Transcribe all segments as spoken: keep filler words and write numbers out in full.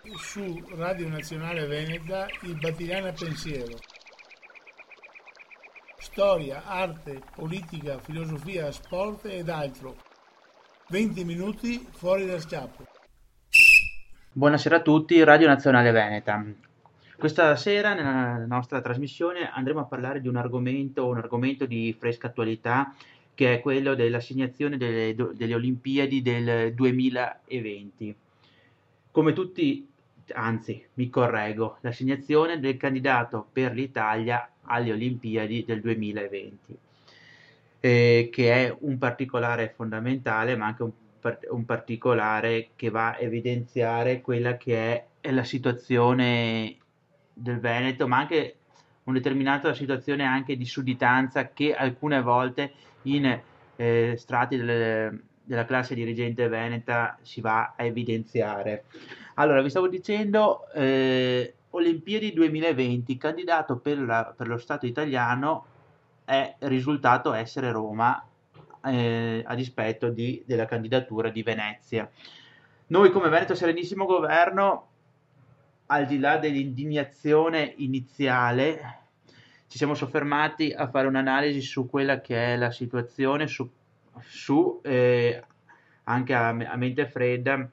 su Radio Nazionale Veneta il Battigliana Pensiero. Storia, arte, politica, filosofia, sport ed altro. venti minuti fuori dal schiaffo. Buonasera a tutti, Radio Nazionale Veneta. Questa sera nella nostra trasmissione andremo a parlare di un argomento, un argomento di fresca attualità, che è quello dell'assegnazione delle, delle Olimpiadi del duemilaventi. Come tutti, anzi, mi correggo, l'assegnazione del candidato per l'Italia alle Olimpiadi del duemilaventi, eh, che è un particolare fondamentale, ma anche un, un particolare che va a evidenziare quella che è, è la situazione del Veneto, ma anche una determinata situazione anche di sudditanza che alcune volte in eh, strati delle, della classe dirigente veneta si va a evidenziare. Allora, vi stavo dicendo, eh, Olimpiadi duemilaventi, candidato per, la, per lo Stato italiano è risultato essere Roma, eh, a dispetto di, della candidatura di Venezia. Noi come Veneto Serenissimo Governo, al di là dell'indignazione iniziale, ci siamo soffermati a fare un'analisi su quella che è la situazione, su, su eh, anche a, a mente fredda,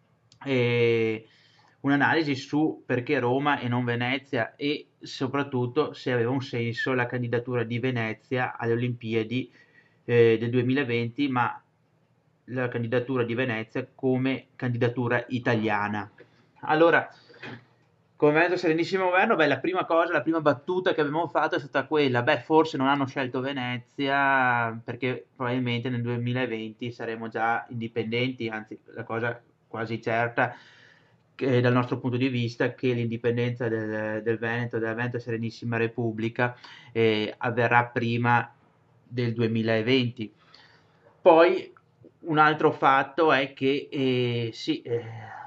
eh, un'analisi su perché Roma e non Venezia, e soprattutto se aveva un senso la candidatura di Venezia alle Olimpiadi eh, del duemilaventi, ma la candidatura di Venezia come candidatura italiana. Allora, come Veneto Serenissimo Governo, beh, la prima cosa, la prima battuta che abbiamo fatto è stata quella, beh, forse non hanno scelto Venezia perché probabilmente nel duemilaventi saremo già indipendenti, anzi la cosa quasi certa che, dal nostro punto di vista, che l'indipendenza del, del Veneto, della Veneto Serenissima Repubblica, eh, avverrà prima del duemilaventi. Poi un altro fatto è che eh, sì, eh,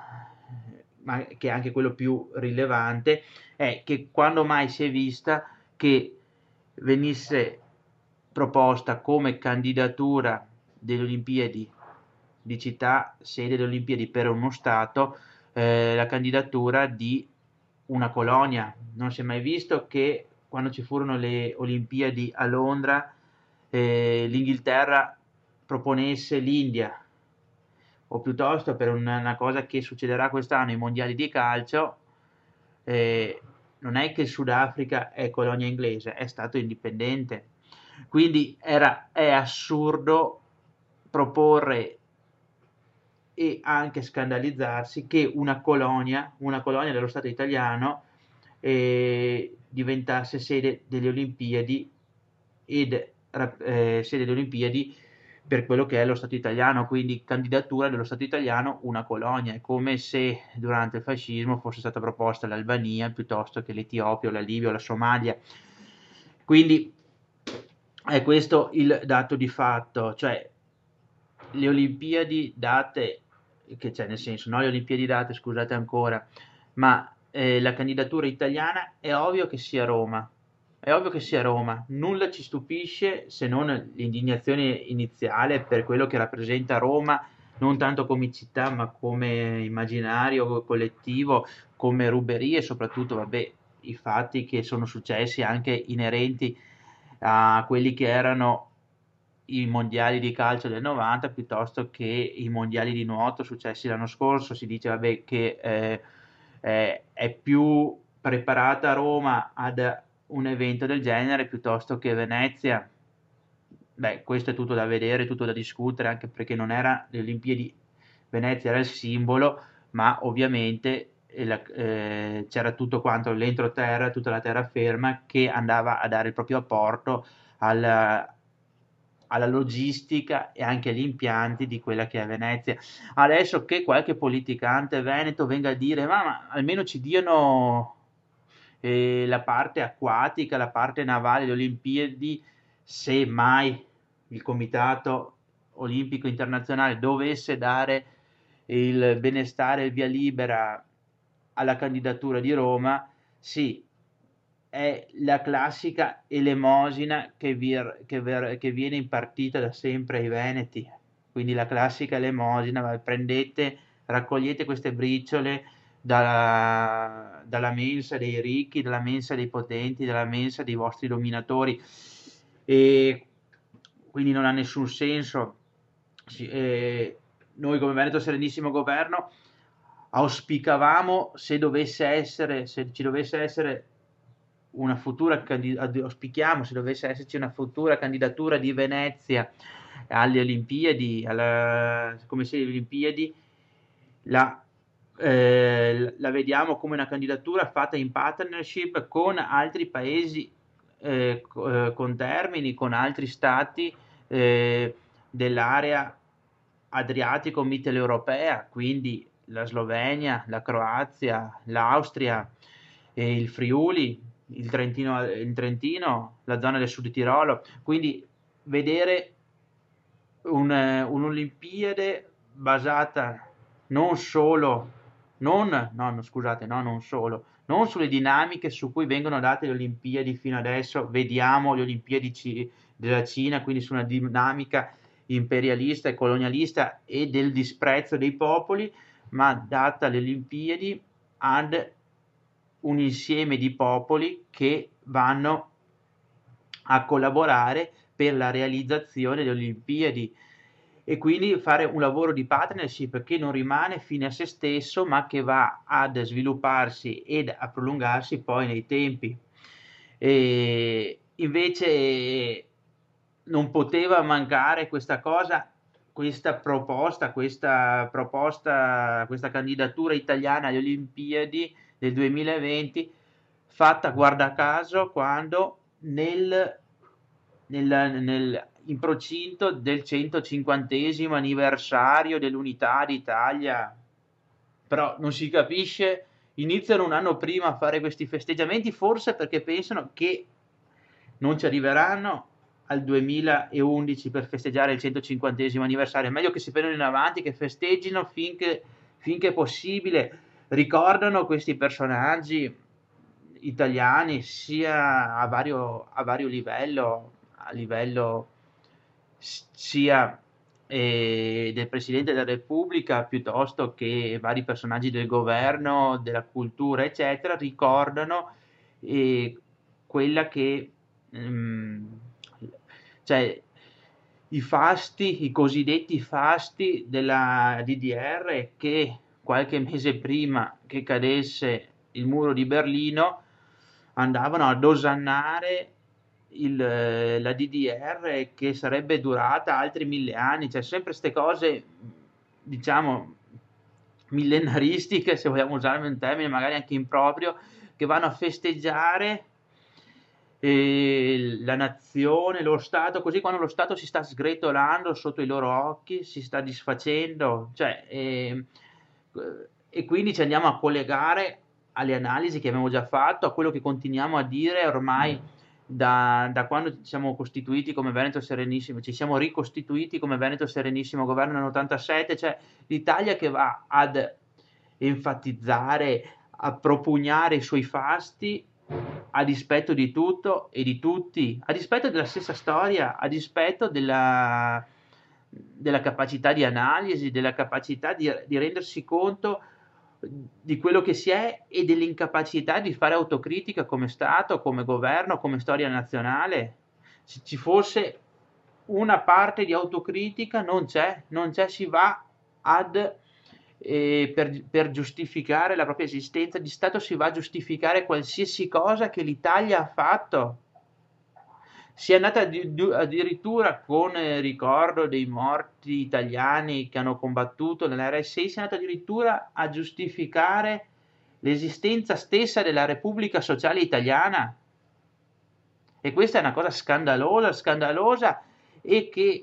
ma che è anche quello più rilevante, è che quando mai si è vista che venisse proposta come candidatura delle Olimpiadi di città sede delle Olimpiadi per uno Stato, eh, la candidatura di una colonia. Non si è mai visto che quando ci furono le Olimpiadi a Londra, eh, l'Inghilterra proponesse l'India, o piuttosto per una, una cosa che succederà quest'anno, i mondiali di calcio, eh, non è che il Sudafrica è colonia inglese, è stato indipendente. Quindi era, è assurdo proporre e anche scandalizzarsi che una colonia, una colonia dello Stato italiano, eh, diventasse sede delle Olimpiadi ed eh, sede delle Olimpiadi per quello che è lo Stato italiano, quindi candidatura dello Stato italiano una colonia. È come se durante il fascismo fosse stata proposta l'Albania piuttosto che l'Etiopia o la Libia o la Somalia. Quindi è questo il dato di fatto, cioè le Olimpiadi date, che c'è nel senso, no, le Olimpiadi date, scusate ancora, ma eh, la candidatura italiana è ovvio che sia Roma, è ovvio che sia Roma, nulla ci stupisce se non l'indignazione iniziale per quello che rappresenta Roma, non tanto come città ma come immaginario collettivo, come ruberie e soprattutto, vabbè, i fatti che sono successi anche inerenti a quelli che erano i mondiali di calcio del novanta piuttosto che i mondiali di nuoto successi l'anno scorso. Si dice vabbè, che eh, eh, è più preparata Roma ad un evento del genere piuttosto che Venezia. Beh, questo è tutto da vedere, tutto da discutere, anche perché non era le Olimpiadi, Venezia era il simbolo, ma ovviamente eh, la- eh, c'era tutto quanto l'entroterra, tutta la terraferma che andava a dare il proprio apporto alla, alla logistica e anche agli impianti di quella che è Venezia. Adesso che qualche politicante veneto venga a dire ma, ma almeno ci diano eh, la parte acquatica, la parte navale delle Olimpiadi, se mai il Comitato Olimpico Internazionale dovesse dare il benestare, il via libera alla candidatura di Roma, sì, è la classica elemosina che, vir- che ver- che viene impartita da sempre ai veneti, quindi la classica elemosina, va, prendete, raccogliete queste briciole, dalla, dalla mensa dei ricchi, dalla mensa dei potenti, dalla mensa dei vostri dominatori, e quindi non ha nessun senso. Sì, eh, noi come Veneto Serenissimo Governo auspicavamo, se dovesse essere, se ci dovesse essere una futura candidatura, auspichiamo se dovesse esserci una futura candidatura di Venezia alle Olimpiadi, alla, come se le Olimpiadi, la, eh, la vediamo come una candidatura fatta in partnership con altri paesi, eh, co- eh, con termini, con altri stati eh, dell'area adriatico-mitteleuropea, quindi la Slovenia, la Croazia, l'Austria, e il Friuli, il Trentino, il Trentino, la zona del Sud Tirolo, quindi vedere un, eh, un'Olimpiade basata non solo, non, no, no, scusate, no, non solo, non sulle dinamiche su cui vengono date le Olimpiadi fino adesso, vediamo le Olimpiadi ci- della Cina, quindi su una dinamica imperialista e colonialista e del disprezzo dei popoli, ma data le Olimpiadi ad un insieme di popoli che vanno a collaborare per la realizzazione delle Olimpiadi, e quindi fare un lavoro di partnership che non rimane fine a se stesso, ma che va ad svilupparsi ed a prolungarsi poi nei tempi. E invece non poteva mancare questa cosa, questa proposta, questa proposta, questa candidatura italiana alle Olimpiadi del duemilaventi, fatta guarda caso quando nel, nel, nel in procinto del centocinquantesimo anniversario dell'unità d'Italia, però non si capisce, iniziano un anno prima a fare questi festeggiamenti, forse perché pensano che non ci arriveranno al duemilaundici per festeggiare il centocinquantesimo anniversario. È meglio che si prendano in avanti, che festeggino finché, finché è possibile, ricordano questi personaggi italiani sia a vario, a vario livello, a livello sia eh, del Presidente della Repubblica piuttosto che vari personaggi del governo, della cultura, eccetera, ricordano eh, quella che, mm, cioè, i fasti, i cosiddetti fasti della D D R, che qualche mese prima che cadesse il muro di Berlino andavano ad osannare il, eh, la D D R, che sarebbe durata altri mille anni, cioè sempre queste cose, diciamo, millenaristiche, se vogliamo usare un termine magari anche improprio, che vanno a festeggiare eh, la nazione, lo Stato, così quando lo Stato si sta sgretolando sotto i loro occhi, si sta disfacendo, cioè, eh, e quindi ci andiamo a collegare alle analisi che abbiamo già fatto, a quello che continuiamo a dire ormai da, da quando ci siamo costituiti come Veneto Serenissimo, ci siamo ricostituiti come Veneto Serenissimo Governo nell'ottantasette, cioè l'Italia che va ad enfatizzare, a propugnare i suoi fasti a dispetto di tutto e di tutti, a dispetto della stessa storia, a dispetto della, della capacità di analisi, della capacità di, di rendersi conto di quello che si è e dell'incapacità di fare autocritica come Stato, come governo, come storia nazionale. Se ci fosse una parte di autocritica, non c'è, non c'è, si va ad, eh, per, per giustificare la propria esistenza di Stato, si va a giustificare qualsiasi cosa che l'Italia ha fatto. Si è andata addirittura con il ricordo dei morti italiani che hanno combattuto nell'R S I, si è andato addirittura a giustificare l'esistenza stessa della Repubblica Sociale Italiana. E questa è una cosa scandalosa, scandalosa, e che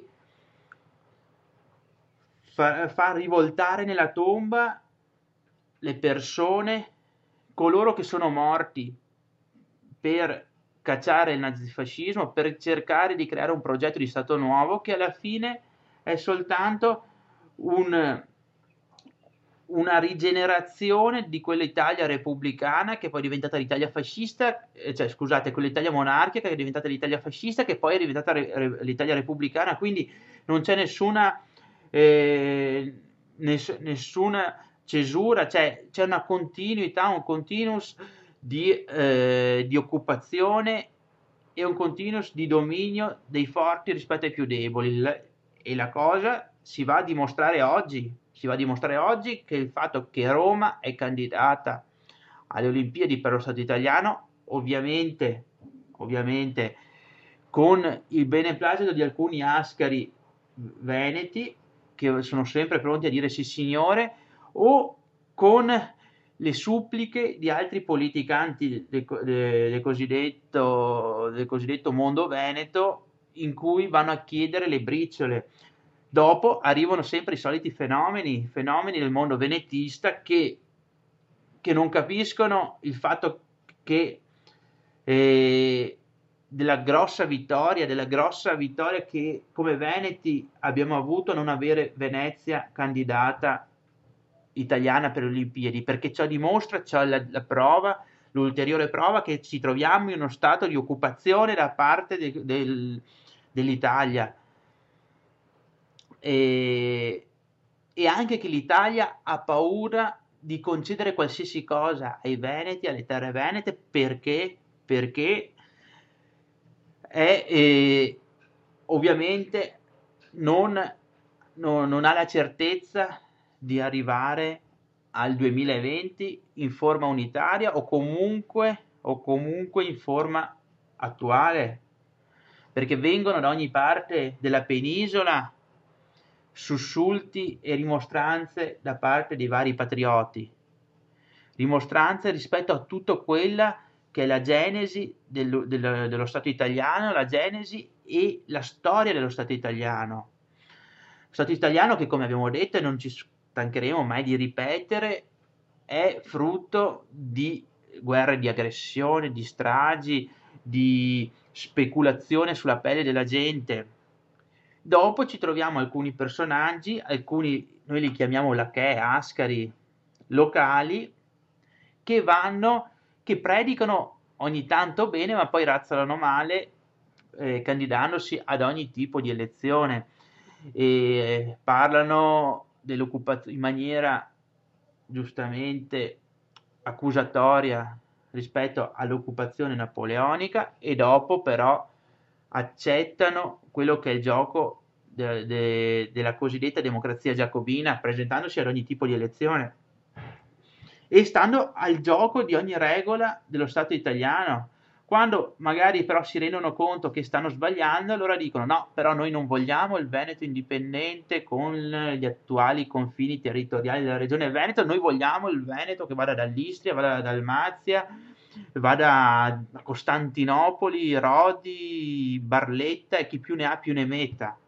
fa, fa rivoltare nella tomba le persone, coloro che sono morti per cacciare il nazifascismo, per cercare di creare un progetto di Stato nuovo che alla fine è soltanto un, una rigenerazione di quell'Italia repubblicana che poi è diventata l'Italia fascista, eh, cioè scusate, quell'Italia monarchica che è diventata l'Italia fascista, che poi è diventata re, re, l'Italia repubblicana, quindi non c'è nessuna, eh, ness, nessuna cesura, cioè c'è una continuità, un continuous di, eh, di occupazione e un continuous di dominio dei forti rispetto ai più deboli. E la cosa si va a dimostrare oggi, si va a dimostrare oggi che il fatto che Roma è candidata alle Olimpiadi per lo Stato italiano, ovviamente, ovviamente con il beneplacito di alcuni ascari veneti che sono sempre pronti a dire sì signore, o con le suppliche di altri politicanti del, del, del, cosiddetto, del cosiddetto mondo veneto, in cui vanno a chiedere le briciole. Dopo arrivano sempre i soliti fenomeni, fenomeni del mondo venetista che, che non capiscono il fatto che eh, della grossa vittoria, della grossa vittoria che come veneti abbiamo avuto non avere Venezia candidata italiana per le Olimpiadi, perché ciò dimostra, ciò la, la prova, l'ulteriore prova che ci troviamo in uno stato di occupazione da parte de, del, dell'Italia e, e anche che l'Italia ha paura di concedere qualsiasi cosa ai veneti, alle terre venete, perché, perché è eh, ovviamente non, non, non ha la certezza di arrivare al duemilaventi in forma unitaria o comunque, o comunque in forma attuale, perché vengono da ogni parte della penisola sussulti e rimostranze da parte dei vari patrioti, rimostranze rispetto a tutto quella che è la genesi del, del, dello Stato italiano, la genesi e la storia dello Stato italiano. Lo Stato italiano che, come abbiamo detto e non ci stancheremo mai di ripetere, è frutto di guerre di aggressione, di stragi, di speculazione sulla pelle della gente. Dopo ci troviamo alcuni personaggi, alcuni noi li chiamiamo lacchè, ascari locali, che vanno, che predicano ogni tanto bene, ma poi razzolano male, eh, candidandosi ad ogni tipo di elezione. E parlano dell'occupazione in maniera giustamente accusatoria rispetto all'occupazione napoleonica e dopo però accettano quello che è il gioco de, de, della cosiddetta democrazia giacobina, presentandosi ad ogni tipo di elezione e stando al gioco di ogni regola dello Stato italiano. Quando magari però si rendono conto che stanno sbagliando, allora dicono no, però noi non vogliamo il Veneto indipendente con gli attuali confini territoriali della regione Veneto, noi vogliamo il Veneto che vada dall'Istria, vada da Dalmazia, vada a Costantinopoli, Rodi, Barletta e chi più ne ha più ne metta.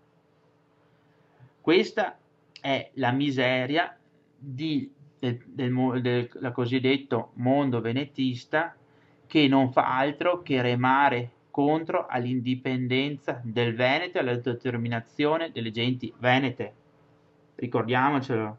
Questa è la miseria di, del, del, del, del cosiddetto mondo venetista, che non fa altro che remare contro all'indipendenza del Veneto e all'autodeterminazione delle genti venete. Ricordiamocelo.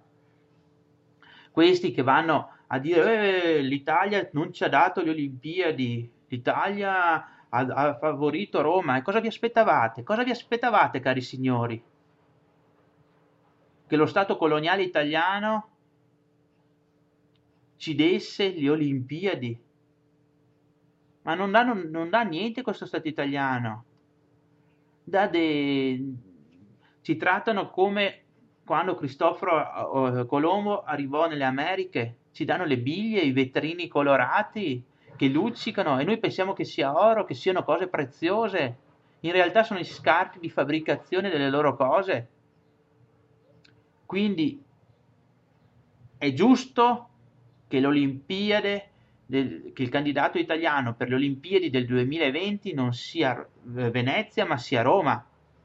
Questi che vanno a dire eh, l'Italia non ci ha dato le Olimpiadi, l'Italia ha, ha favorito Roma. E cosa vi aspettavate? Cosa vi aspettavate, cari signori? Che lo Stato coloniale italiano ci desse le Olimpiadi? Ma non dà, non, non dà niente questo Stato italiano. Dà de... Ci trattano come quando Cristoforo Colombo arrivò nelle Americhe. Ci danno le biglie, i vetrini colorati che luccicano e noi pensiamo che sia oro, che siano cose preziose. In realtà sono i scarti di fabbricazione delle loro cose. Quindi è giusto che l'Olimpiade Del, che il candidato italiano per le Olimpiadi del duemilaventi non sia Venezia ma sia Roma.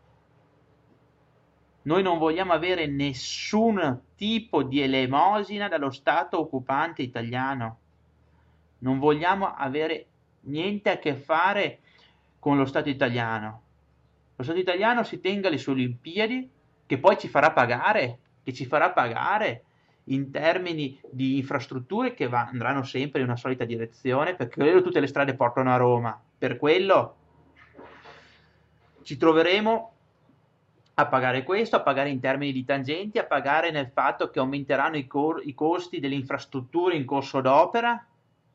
Noi non vogliamo avere nessun tipo di elemosina dallo Stato occupante italiano, non vogliamo avere niente a che fare con lo Stato italiano. Lo Stato italiano si tenga le sue Olimpiadi, che poi ci farà pagare, che ci farà pagare in termini di infrastrutture che va, andranno sempre in una solita direzione, perché quello tutte le strade portano a Roma. Per quello ci troveremo a pagare questo, a pagare in termini di tangenti, a pagare nel fatto che aumenteranno i, cor- i costi delle infrastrutture in corso d'opera.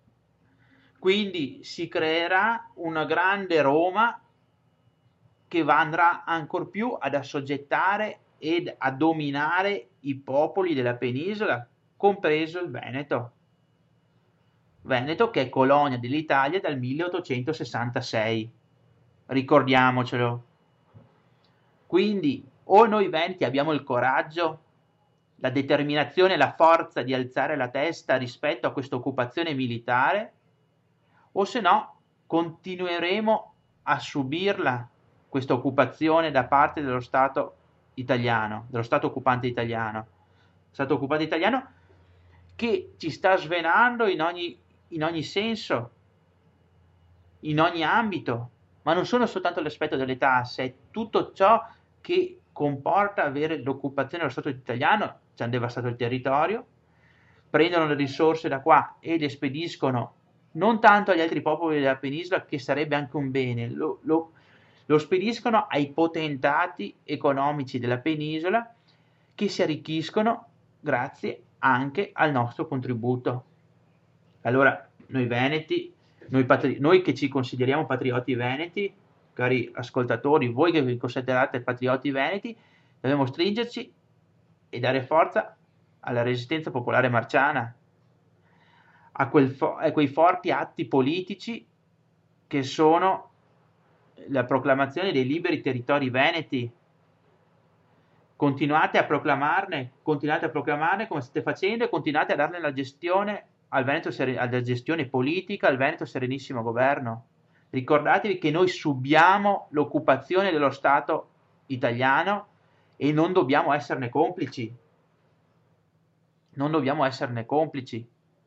Quindi si creerà una grande Roma che va, andrà ancor più ad assoggettare ed a dominare i popoli della penisola, compreso il Veneto. Veneto che è colonia dell'Italia dal milleottocentosessantasei, ricordiamocelo. Quindi o noi Veneti abbiamo il coraggio, la determinazione e la forza di alzare la testa rispetto a questa occupazione militare, o se no continueremo a subirla, questa occupazione da parte dello Stato italiano, dello Stato occupante italiano. Stato occupante italiano che ci sta svenando in ogni, in ogni senso, in ogni ambito, ma non sono soltanto l'aspetto delle tasse, è tutto ciò che comporta avere l'occupazione dello Stato italiano. Ci hanno devastato il territorio, prendono le risorse da qua e le spediscono non tanto agli altri popoli della penisola, che sarebbe anche un bene, lo, lo, lo spediscono ai potentati economici della penisola, che si arricchiscono grazie anche al nostro contributo. Allora, noi veneti, noi, patri- noi che ci consideriamo patrioti veneti, cari ascoltatori, voi che vi considerate patrioti veneti, dobbiamo stringerci e dare forza alla resistenza popolare marciana, a, quel fo- a quei forti atti politici che sono la proclamazione dei liberi territori veneti. Continuate a proclamarne, continuate a proclamarne come state facendo, e continuate a darne la gestione al Veneto, alla gestione politica, al Veneto Serenissimo Governo. Ricordatevi che noi subiamo l'occupazione dello Stato italiano e non dobbiamo esserne complici. Non dobbiamo esserne complici.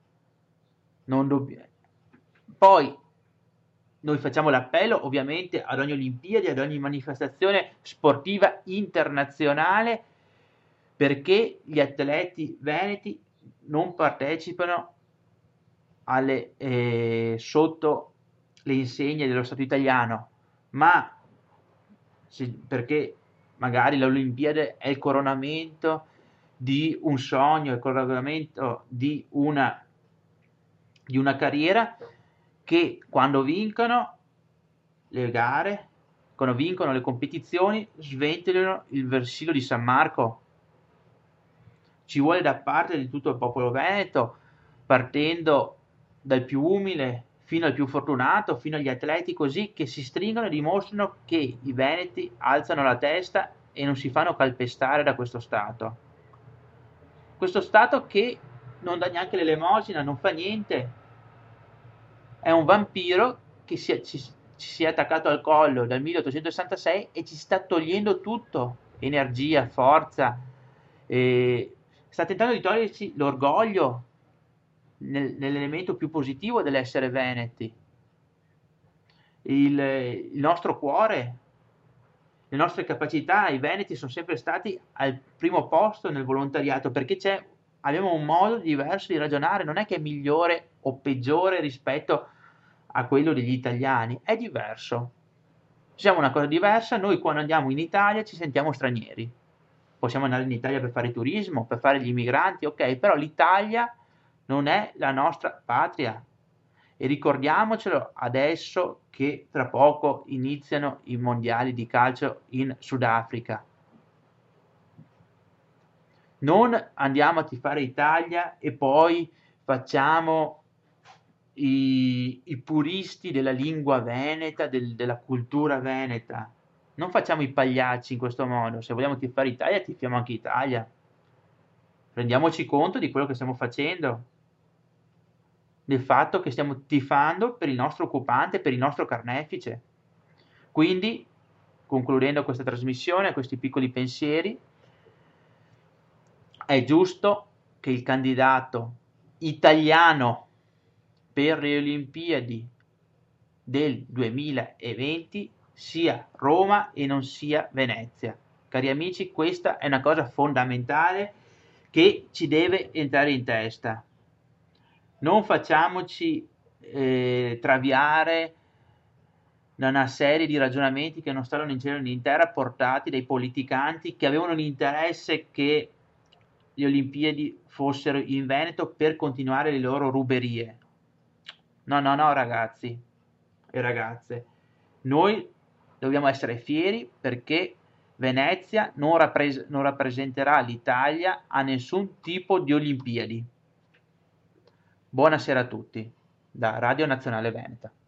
Non dobb- Poi noi facciamo l'appello ovviamente ad ogni Olimpiadi, ad ogni manifestazione sportiva internazionale, perché gli atleti veneti non partecipano alle, eh, sotto le insegne dello Stato italiano, ma se, perché magari l'Olimpiade è il coronamento di un sogno, il coronamento di una, di una carriera, che quando vincono le gare, quando vincono le competizioni, sventolano il vessillo di San Marco. Ci vuole da parte di tutto il popolo veneto, partendo dal più umile fino al più fortunato, fino agli atleti, così che si stringono e dimostrano che i veneti alzano la testa e non si fanno calpestare da questo Stato. Questo Stato che non dà neanche l'elemosina, non fa niente. È un vampiro che si è, ci, ci si è attaccato al collo dal milleottocentosessantasei e ci sta togliendo tutto, energia, forza, e sta tentando di toglierci l'orgoglio nel, nell'elemento più positivo dell'essere veneti, il, il nostro cuore, le nostre capacità. I veneti sono sempre stati al primo posto nel volontariato, perché c'è, abbiamo un modo diverso di ragionare, non è che è migliore o peggiore rispetto a quello degli italiani, è diverso. Siamo una cosa diversa. Noi quando andiamo in Italia ci sentiamo stranieri. Possiamo andare in Italia per fare turismo, per fare gli immigranti, ok, però l'Italia non è la nostra patria. E ricordiamocelo adesso che tra poco iniziano i mondiali di calcio in Sudafrica. Non andiamo a tifare Italia e poi facciamo i, i puristi della lingua veneta, del- della cultura veneta. Non facciamo i pagliacci in questo modo. Se vogliamo tifare Italia, tifiamo anche Italia. Rendiamoci conto di quello che stiamo facendo, del fatto che stiamo tifando per il nostro occupante, per il nostro carnefice. Quindi, concludendo questa trasmissione, questi piccoli pensieri, è giusto che il candidato italiano per le Olimpiadi del duemilaventi sia Roma e non sia Venezia. Cari amici, questa è una cosa fondamentale che ci deve entrare in testa. Non facciamoci eh, traviare da una serie di ragionamenti che non stavano in cielo né in terra, portati dai politicanti che avevano l'interesse che le Olimpiadi fossero in Veneto per continuare le loro ruberie. No, no, no, ragazzi e ragazze, noi dobbiamo essere fieri perché Venezia non, rappres- non rappresenterà l'Italia a nessun tipo di Olimpiadi. Buonasera a tutti da Radio Nazionale Veneta.